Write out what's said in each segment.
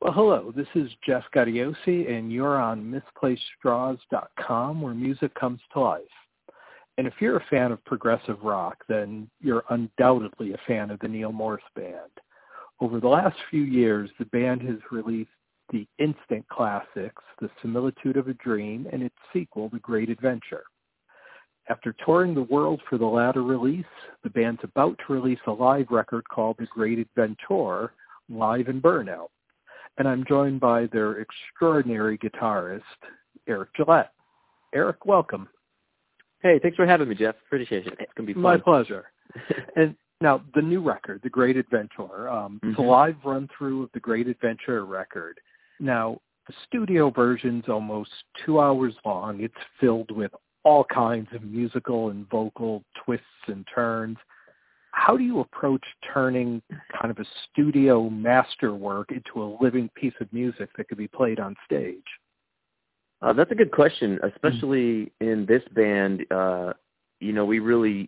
Well, hello, this is Jeff Gaudiosi, and you're on MisplacedStraws.com, where music comes to life. And if you're a fan of progressive rock, then you're undoubtedly a fan of the Neal Morse Band. Over the last few years, the band has released the instant classics, The Similitude of a Dream, and its sequel, The Great Adventure. After touring the world for the latter release, the band's about to release a live record called The Great Adventure, live in Burnout. And I'm joined by their extraordinary guitarist, Eric Gillette. Eric, welcome. Hey, thanks for having me, Jeff. Appreciate it. It's going to be fun. My pleasure. And now, the new record, The Great Adventure, it's a live run-through of the Great Adventure record. Now, the studio version's almost 2 hours long. It's filled with all kinds of musical and vocal twists and turns. How do you approach turning kind of a studio masterwork into a living piece of music that could be played on stage? That's a good question, especially in this band. We really,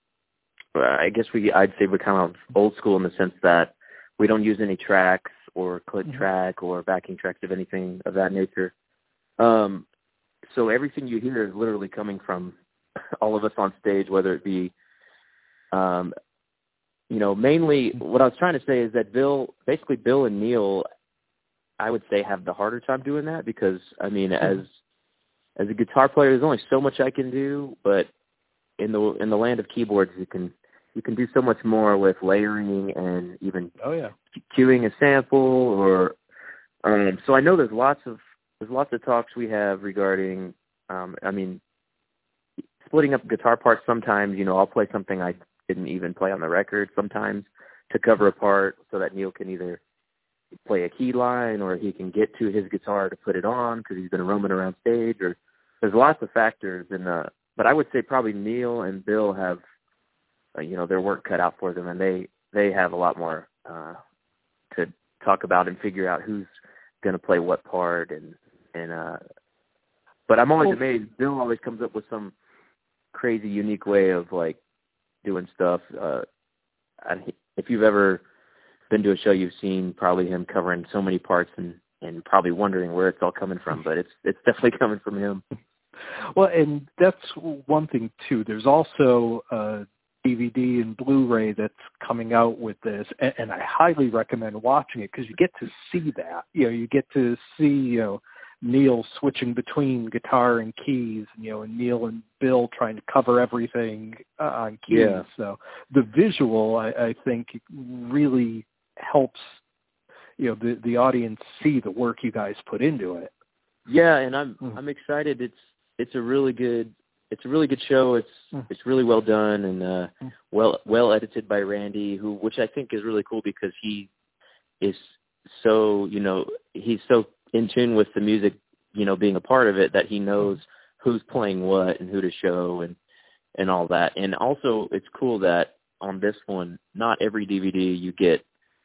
I'd say we're kind of old school in the sense that we don't use any tracks or click track or backing tracks of anything of that nature. So everything you hear is literally coming from all of us on stage, whether it be, mainly what I was trying to say is that Bill and Neal, I would say, have the harder time doing that because, I mean, as a guitar player, there's only so much I can do, but in the land of keyboards, you can do so much more with layering and even cueing a sample or so I know there's lots of talks we have regarding splitting up guitar parts. Sometimes, I'll play something I didn't even play on the record sometimes to cover a part so that Neal can either play a key line or he can get to his guitar to put it on because he's been roaming around stage. Or there's lots of factors but I would say probably Neal and Bill have their work cut out for them, and they have a lot more to talk about and figure out who's going to play what part but I'm always amazed. Bill always comes up with some crazy unique way of like doing stuff. If you've ever been to a show, you've seen probably him covering so many parts and probably wondering where it's all coming from, but it's definitely coming from him. Well, and that's one thing too. There's also a DVD and Blu-ray that's coming out with this, and I highly recommend watching it because you get to see that. You get to see Neal switching between guitar and keys, and Neal and Bill trying to cover everything on keys. Yeah. So the visual, I think, really helps the audience see the work you guys put into it. Yeah, and I'm excited. It's a really good show. It's really well done and well edited by Randy, which I think is really cool because he is so he's so in tune with the music, being a part of it, that he knows who's playing what and who to show and all that. And also it's cool that on this one, not every DVD you get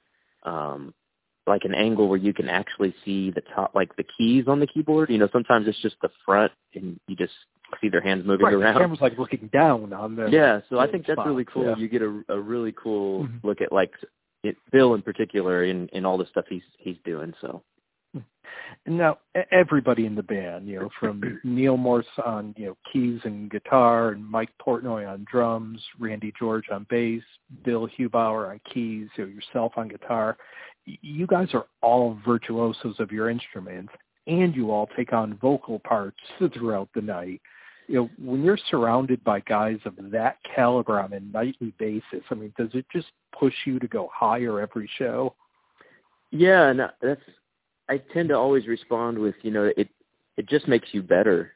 like an angle where you can actually see the top, like the keys on the keyboard. Sometimes it's just the front and you just see their hands moving around. The camera's like looking down on them. Yeah, so I think that's really cool. Yeah. You get a really cool look at Bill in particular in all the stuff he's doing. So now everybody in the band, from Neal Morse on keys and guitar, and Mike Portnoy on drums, Randy George on bass, Bill Hubauer on keys, yourself on guitar. You guys are all virtuosos of your instruments, and you all take on vocal parts throughout the night. When you're surrounded by guys of that caliber on a nightly basis, I mean, does it just push you to go higher every show? Yeah, and I tend to always respond with, it just makes you better.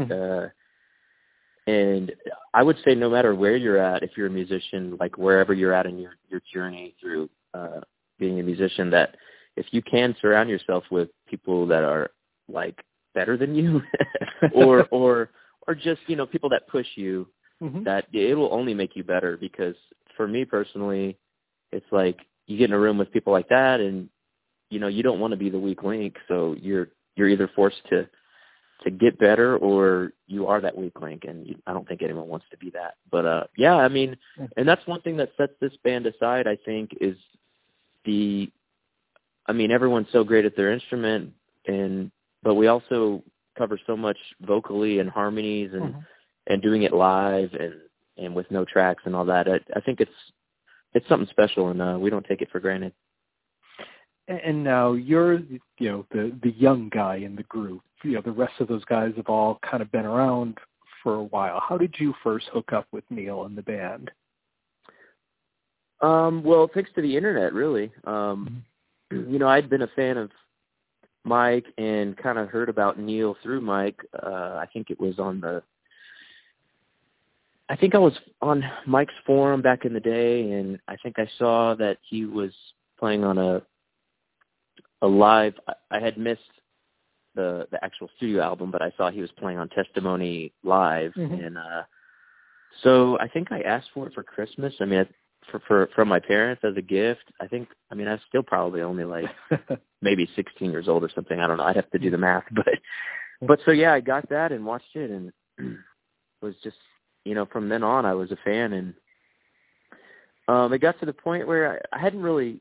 And I would say no matter where you're at, if you're a musician, like wherever you're at in your journey through being a musician, that if you can surround yourself with people that are like better than you or just, people that push you, that it will only make you better. Because for me personally, it's like you get in a room with people like that and, you don't want to be the weak link. So you're either forced to get better or you are that weak link. And I don't think anyone wants to be that. But, yeah, I mean, and that's one thing that sets this band aside, I think, is I mean, everyone's so great at their instrument, but we also cover so much vocally and harmonies and doing it live and with no tracks and all that. I think it's something special, and we don't take it for granted. And now you're, the young guy in the group. The rest of those guys have all kind of been around for a while. How did you first hook up with Neil and the band? Well, thanks to the internet, really. I'd been a fan of Mike and kind of heard about Neil through Mike. I think I was on Mike's forum back in the day, and I think I saw that he was playing on a live. I had missed the actual studio album, but I saw he was playing on Testimony live, and so I think I asked for it for Christmas. I mean, from my parents as a gift. I was still probably only like maybe 16 years old or something. I don't know. I'd have to do the math, but so yeah, I got that and watched it, and was just, from then on I was a fan, and it got to the point where I hadn't really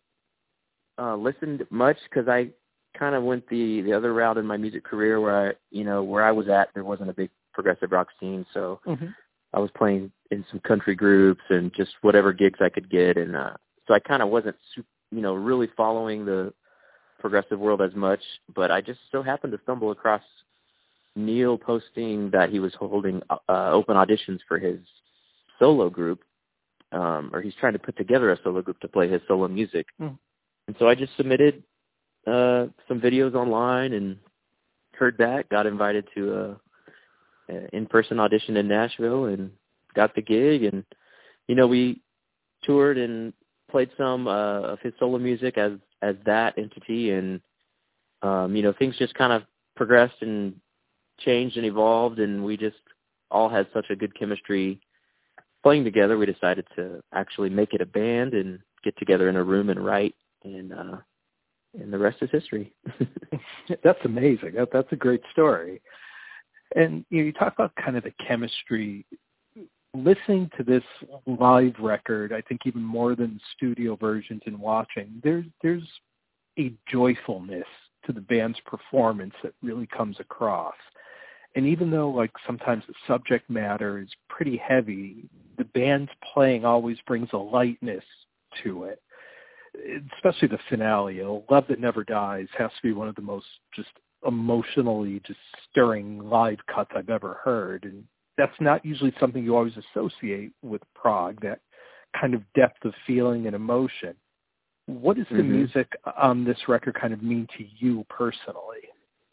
listened much, because I kind of went the other route in my music career where where I was at, there wasn't a big progressive rock scene, so I was playing in some country groups and just whatever gigs I could get, and so I kind of wasn't really following the progressive world as much, but I just so happened to stumble across Neil posting that he was holding open auditions for his solo group, or he's trying to put together a solo group to play his solo music. And so I just submitted some videos online and heard that, got invited to an in-person audition in Nashville and got the gig. And, we toured and played some of his solo music as that entity. And, things just kind of progressed and changed and evolved, and we just all had such a good chemistry playing together. We decided to actually make it a band and get together in a room and write, and the rest is history. That's amazing. That's a great story. And you talk about kind of the chemistry. Listening to this live record, I think even more than studio versions and watching, there's a joyfulness to the band's performance that really comes across. And even though, like, sometimes the subject matter is pretty heavy, the band's playing always brings a lightness to it. Especially the finale, Love That Never Dies, has to be one of the most just emotionally just stirring live cuts I've ever heard. And that's not usually something you always associate with prog, that kind of depth of feeling and emotion. What does the music on this record kind of mean to you personally?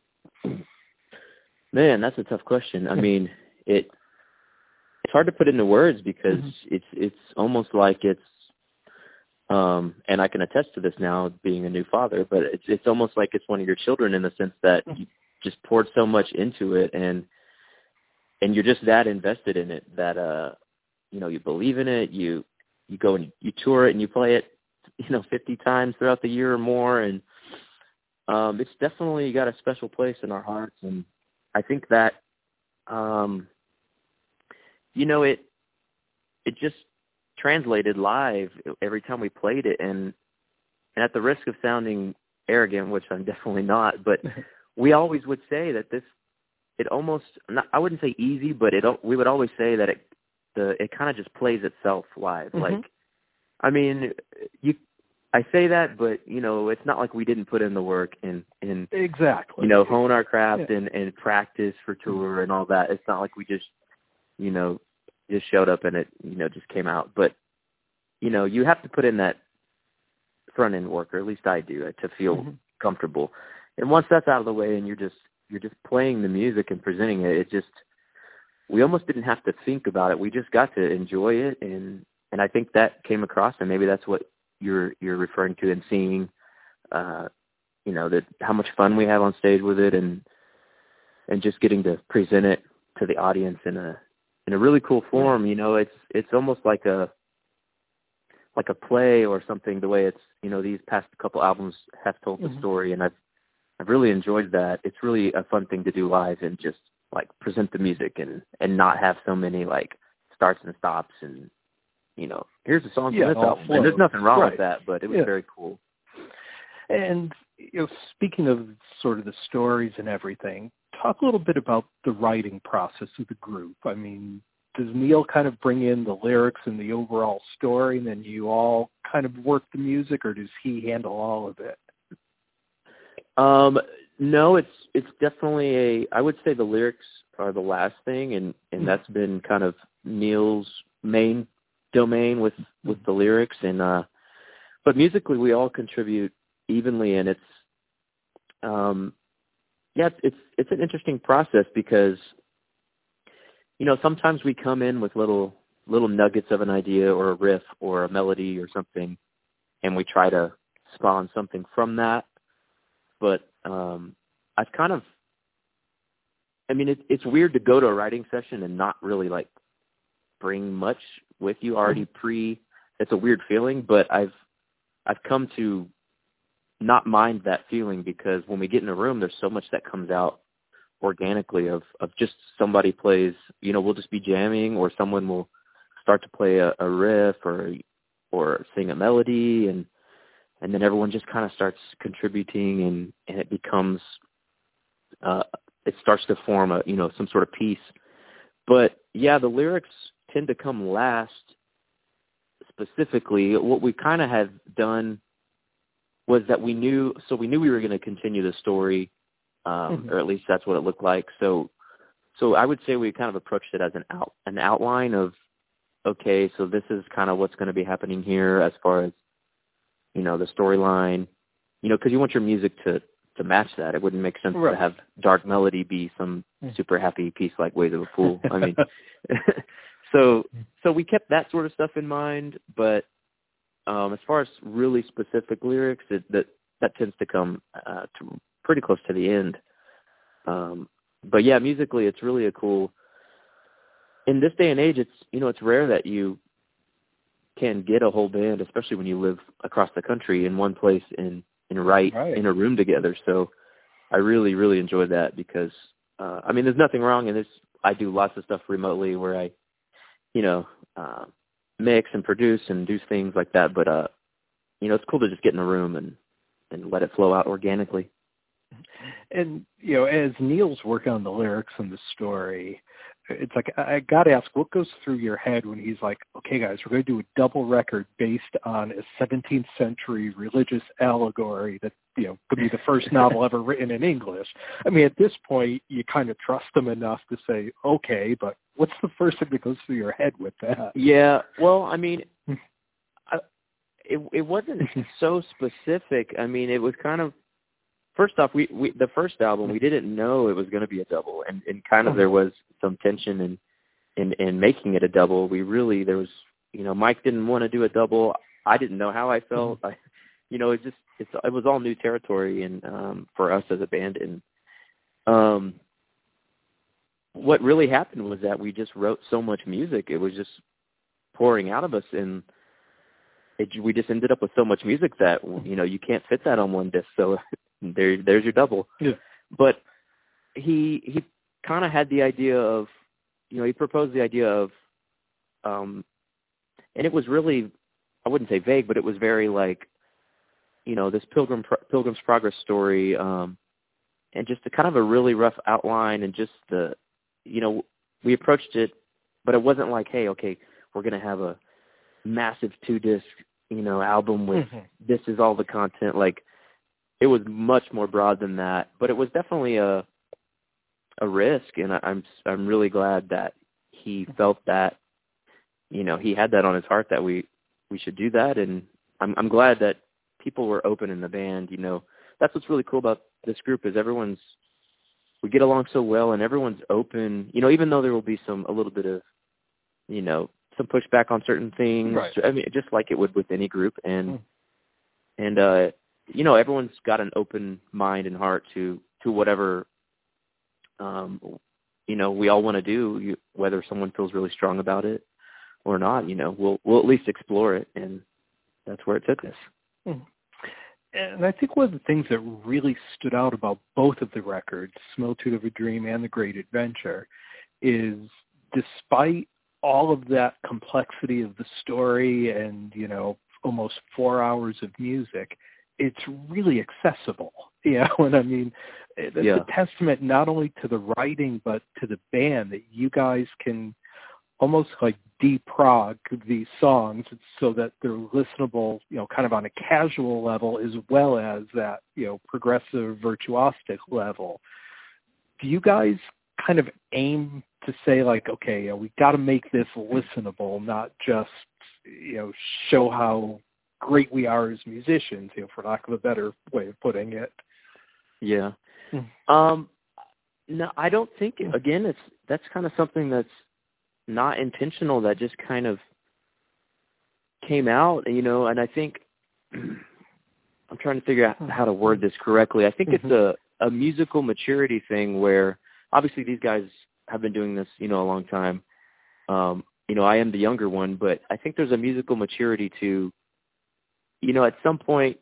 Man, that's a tough question. I mean, it's hard to put into words, because it's almost like it's, and I can attest to this now, being a new father, but it's almost like it's one of your children, in the sense that you just poured so much into it, and you're just that invested in it that you believe in it. You go and you tour it and you play it 50 times throughout the year or more, and it's definitely got a special place in our hearts. And I think that it just translated live every time we played it, and at the risk of sounding arrogant, which I'm definitely not, but we always would say that it almost, I wouldn't say easy, but we would always say that it kind of just plays itself live. Like, I mean, I say that, but it's not like we didn't put in the work and exactly, hone our craft and practice for tour and all that. It's not like we just showed up and it just came out. But you have to put in that front end work, or at least I do, to feel comfortable. And once that's out of the way and you're just playing the music and presenting it, we almost didn't have to think about it. We just got to enjoy it, and I think that came across, and maybe that's what you're referring to, and seeing that how much fun we have on stage with it, and just getting to present it to the audience in a really cool form. It's almost like a play or something, the way it's these past couple albums have told the story, and I've really enjoyed that. It's really a fun thing to do live, and just like present the music and not have so many like starts and stops, and here's a song from this album. And there's nothing wrong with that, but it was very cool. And speaking of sort of the stories and everything, talk a little bit about the writing process of the group. I mean, does Neil kind of bring in the lyrics and the overall story, and then you all kind of work the music, or does he handle all of it? No, it's definitely I would say the lyrics are the last thing, and that's been kind of Neil's main domain with the lyrics, and but musically we all contribute evenly, and it's an interesting process because sometimes we come in with little nuggets of an idea or a riff or a melody or something, and we try to spawn something from that. But I've kind of, it's weird to go to a writing session and not really like bring much with you already it's a weird feeling, but I've come to not mind that feeling, because when we get in a room, there's so much that comes out organically of just somebody plays, we'll just be jamming, or someone will start to play a riff or sing a melody, and then everyone just kind of starts contributing, and it becomes it starts to form some sort of piece. But yeah, the lyrics tend to come last. Specifically, what we kind of had done was that we knew we were going to continue the story, or at least that's what it looked like. So I would say we kind of approached it as an outline of, okay, so this is kind of what's going to be happening here as far as, the storyline, because you want your music to match that. It wouldn't make sense to have dark melody be some super happy piece like Ways of a Fool. I mean, so we kept that sort of stuff in mind, but as far as really specific lyrics, that tends to come to pretty close to the end. But yeah, musically, it's really in this day and age, it's rare that you can get a whole band, especially when you live across the country in one place and write in a room together. So I really, really enjoyed that because, there's nothing wrong in this. I do lots of stuff remotely where I, mix and produce and do things like that. But, it's cool to just get in a room and let it flow out organically. And, as Neil's working on the lyrics and the story, it's like, I got to ask, what goes through your head when he's like, okay, guys, we're going to do a double record based on a 17th century religious allegory that, could be the first novel ever written in English. At this point, you kind of trust them enough to say, okay, but what's the first thing that goes through your head with that? Yeah, well, it wasn't so specific. It was kind of, first off, we the first album, we didn't know it was going to be a double, and kind of there was some tension in making it a double. There was, Mike didn't want to do a double. I didn't know how I felt. It was all new territory and for us as a band. And what really happened was that we just wrote so much music. It was just pouring out of us, and we just ended up with so much music that, you can't fit that on one disc. So there's your double. Yeah. But he kind of had the idea of, he proposed the idea of, and it was really, I wouldn't say vague, but it was very like, this Pilgrim's Progress story, and just a kind of a really rough outline, and just we approached it, but it wasn't like, hey, okay, we're going to have a massive 2-disc, album with this is all the content. Like, it was much more broad than that, but it was definitely a risk, and I'm really glad that he felt that, he had that on his heart that we should do that, and I'm glad that people were open in the band. That's what's really cool about this group is we get along so well, and everyone's open. Even though there will be a little bit of, some pushback on certain things. Right. Just like it would with any group, and everyone's got an open mind and heart to whatever, we all want to do, whether someone feels really strong about it or not, we'll at least explore it. And that's where it took us. And I think one of the things that really stood out about both of the records, Similitude of a Dream and The Great Adventure, is despite all of that complexity of the story and, almost 4 hours of music, it's really accessible. And I mean, it's a testament not only to the writing but to the band that you guys can almost like deprog these songs so that they're listenable, kind of on a casual level as well as that, progressive virtuosic level. Do you guys kind of aim to say like, okay, we got to make this listenable, not just, show how great we are as musicians, for lack of a better way of putting it? Yeah. No, I don't think, again, that's kind of something that's not intentional, that just kind of came out, and I think I'm trying to figure out how to word this correctly. I think it's a musical maturity thing where obviously these guys have been doing this, a long time. I am the younger one, but I think there's a musical maturity to, at some point,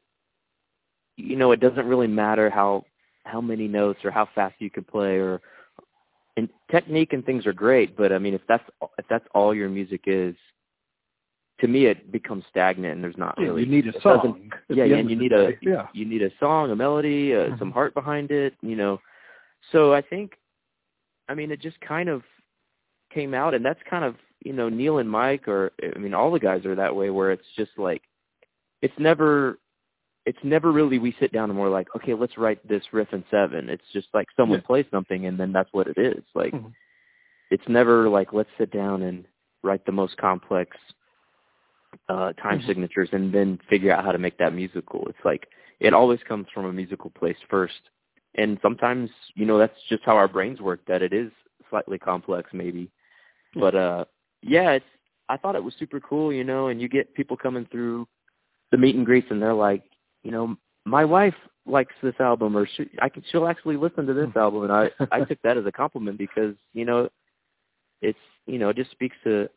it doesn't really matter how many notes or how fast you can play, and technique and things are great, but I mean, if that's all your music is, to me, it becomes stagnant, and there's not really. You need a song. And you need a song, a melody, some heart behind it, So I think, I mean, it just kind of came out, and that's kind of, Neil and Mike, or I mean, all the guys are that way, where it's just like, it's never really we sit down and we're like, okay, let's write this riff in 7. It's just like someone plays something and then that's what it is. Like, it's never like, let's sit down and write the most complex time signatures and then figure out how to make that musical. It's like, it always comes from a musical place first. And sometimes, that's just how our brains work, that it is slightly complex maybe. But, I thought it was super cool, and you get people coming through the meet and greets and they're like, my wife likes this album, or she'll actually listen to this album. And I took that as a compliment because, it's, it just speaks to,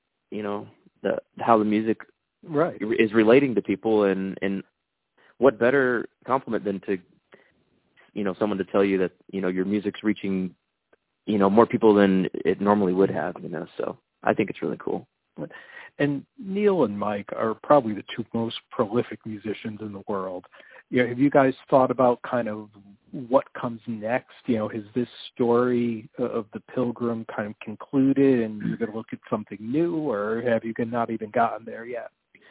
how the music is relating to people, and what better compliment than to, someone to tell you that, your music's reaching, more people than it normally would have, so I think it's really cool. And Neil and Mike are probably the two most prolific musicians in the world. Have you guys thought about kind of what comes next? Has this story of the Pilgrim kind of concluded and you're going to look at something new, or have you not even gotten there yet?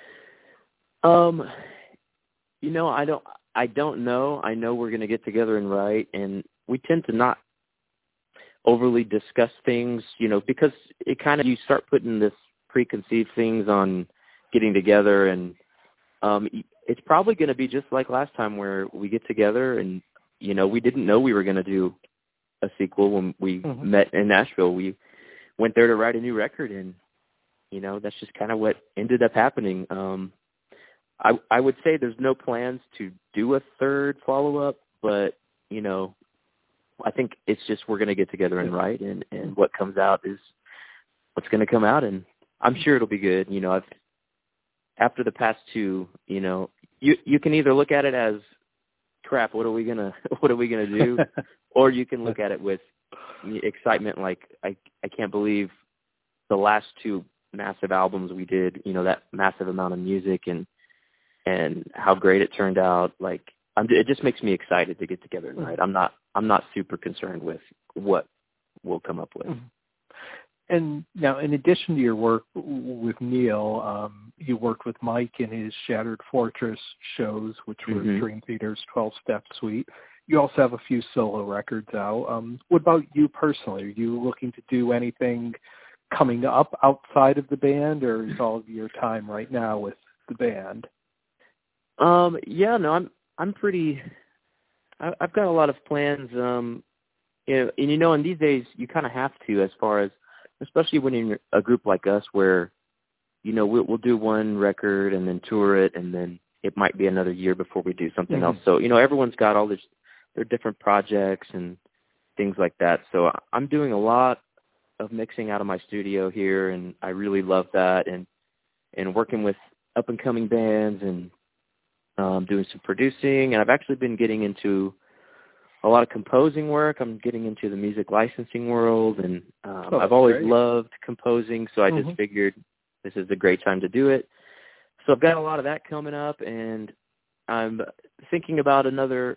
I don't know. I know we're going to get together and write, and we tend to not overly discuss things, because it kind of, you start putting this preconceived things on getting together, and it's probably going to be just like last time, where we get together and we didn't know we were going to do a sequel when we met in Nashville. We went there to write a new record, and that's just kind of what ended up happening. I would say there's no plans to do a third follow-up, but I think it's just we're going to get together and write, and what comes out is what's going to come out, and I'm sure it'll be good. After the past two, you can either look at it as crap, what are we gonna do, or you can look at it with excitement, like I can't believe the last two massive albums we did, that massive amount of music and how great it turned out. Like, it just makes me excited to get together and write. I'm not super concerned with what we'll come up with. And now, in addition to your work with Neil, you worked with Mike in his Shattered Fortress shows, which were Dream Theater's 12-Step Suite. You also have a few solo records out. What about you personally? Are you looking to do anything coming up outside of the band, or is all of your time right now with the band? I'm pretty. I've got a lot of plans. And these days you kind of have to, as far as, especially when you're in a group like us, where we'll do one record and then tour it, and then it might be another year before we do something else. So everyone's got all their different projects and things like that. So I'm doing a lot of mixing out of my studio here, and I really love that, and working with up and coming bands, and doing some producing. And I've actually been getting into a lot of composing work. I'm getting into the music licensing world, and I've always loved composing, so I just figured this is a great time to do it. So I've got a lot of that coming up, and I'm thinking about another,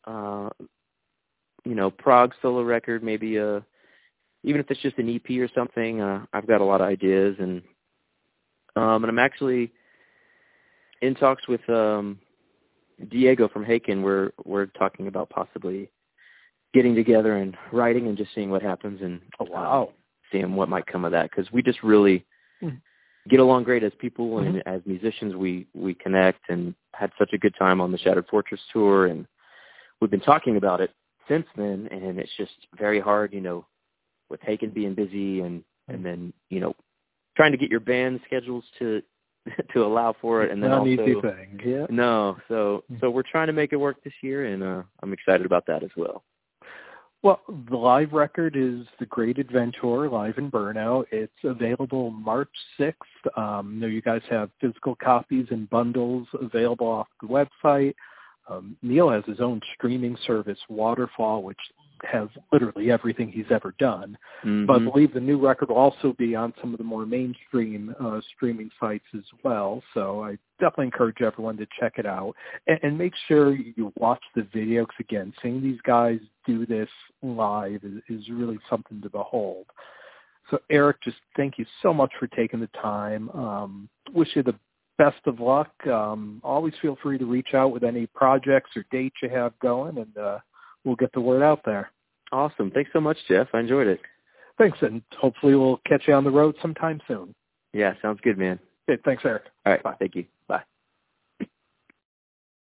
prog solo record, maybe even if it's just an EP or something. I've got a lot of ideas, and I'm actually in talks with Diego from Haken. We're talking about possibly getting together and writing and just seeing what happens, and seeing what might come of that, because we just really get along great as people, and as musicians we connect, and had such a good time on the Shattered Fortress tour, and we've been talking about it since then, and it's just very hard, with Haken being busy, and then, trying to get your band schedules to allow for it, and then not also an easy thing. Yeah. No, so we're trying to make it work this year, and I'm excited about that as well. Well, the live record is The Great Adventure, live in Burnout. It's available March 6th. You guys have physical copies and bundles available off the website. Neil has his own streaming service, Waterfall, which has literally everything he's ever done. But I believe the new record will also be on some of the more mainstream streaming sites as well. So I definitely encourage everyone to check it out. And make sure you watch the video, because again, seeing these guys do this live is really something to behold. So Eric, just thank you so much for taking the time. Wish you the best of luck. Always feel free to reach out with any projects or dates you have going, and we'll get the word out there. Awesome. Thanks so much, Jeff. I enjoyed it. Thanks, and hopefully we'll catch you on the road sometime soon. Yeah, sounds good, man. Okay, thanks, Eric. All right. Bye. Thank you.